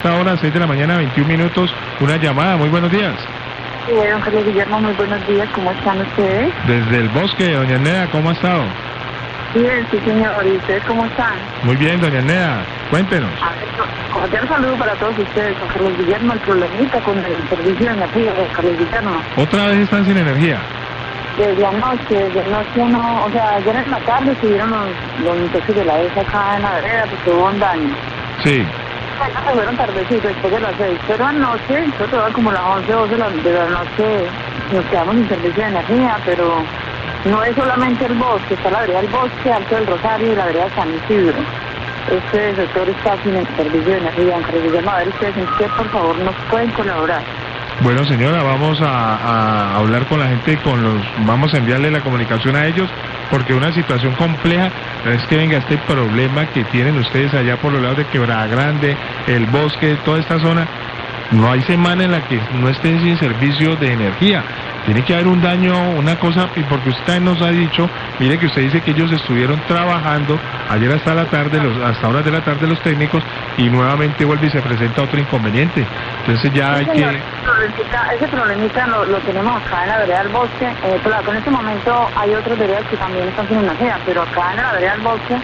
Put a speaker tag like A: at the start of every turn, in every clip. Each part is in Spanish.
A: esta hora, 6 de la mañana, 21 minutos, una llamada. Muy buenos días.
B: Sí, don Carlos Guillermo, muy buenos días. ¿Cómo están ustedes?
A: Desde el bosque, doña Nea, ¿cómo ha estado?
B: Bien, sí, señor. ¿Y ustedes cómo están?
A: Muy bien, doña Nea, cuéntenos.
B: Cordial saludo para todos ustedes, don Carlos Guillermo. El problemita con el servicio de energía, don Carlos Guillermo.
A: ¿Otra vez están sin energía?
B: Desde anoche no, o sea, ayer en la tarde estuvieron los muchachos de la ESA acá en la vereda porque hubo un daño.
A: Sí.
B: Se fueron tardecito, después de las 6, pero anoche, eso todo como las 11, 12 de la noche, nos quedamos sin servicio de energía, pero no es solamente el bosque, está la vereda del Bosque, Alto del Rosario y la vereda San Isidro. Este sector está sin el servicio de energía, aunque les a ver ustedes en qué, por favor, nos pueden colaborar.
A: Bueno, señora, vamos a hablar con la gente, vamos a enviarle la comunicación a ellos, porque una situación compleja es que venga este problema que tienen ustedes allá por los lados de Quebrada Grande, el bosque, toda esta zona. No hay semana en la que no estén sin servicio de energía. Tiene que haber un daño, una cosa, porque usted nos ha dicho, mire que usted dice que ellos estuvieron trabajando ayer hasta la tarde, hasta horas de la tarde los técnicos, y nuevamente vuelve y se presenta otro inconveniente. Entonces ya hay que...
B: Ese problemita lo tenemos acá en la vereda del Bosque. Claro, en este momento hay otras veredas que también están sin energía, pero acá en la vereda del Bosque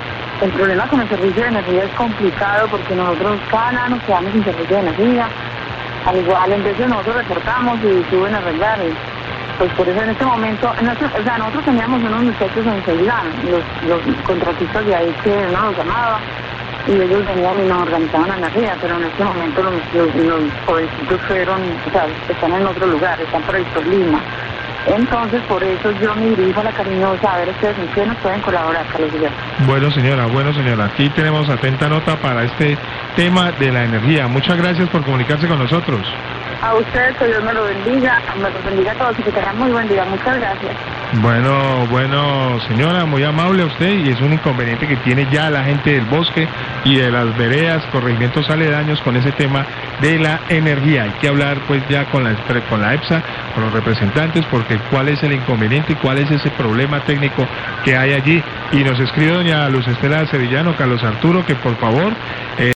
B: el problema con el servicio de energía es complicado porque nosotros cada nada nos quedamos sin servicio de energía. Al igual, entonces nosotros reportamos y suben a arreglar. Pues por eso en este momento, nosotros teníamos unos muchachos en Ceilán, los contratistas de ahí que uno los llamaba y ellos venían y nos organizaban la energía, pero en este momento los jovencitos están en otro lugar, están por el Tolima. Entonces, por eso yo me dirijo a la Cariñosa a ver ustedes en qué nos pueden colaborar, Carlos Guillermo.
A: Bueno, señora, aquí tenemos atenta nota para este tema de la energía. Muchas gracias por comunicarse con nosotros.
B: A ustedes, que Dios me lo bendiga a todos y que tengan muy buen día. Muchas gracias.
A: Bueno, señora, muy amable a usted, y es un inconveniente que tiene ya la gente del bosque y de las veredas, corregimientos aledaños con ese tema de la energía. Hay que hablar pues ya con la EPSA, con los representantes, porque cuál es el inconveniente y cuál es ese problema técnico que hay allí. Y nos escribe doña Luz Estela Sevillano, Carlos Arturo, que por favor...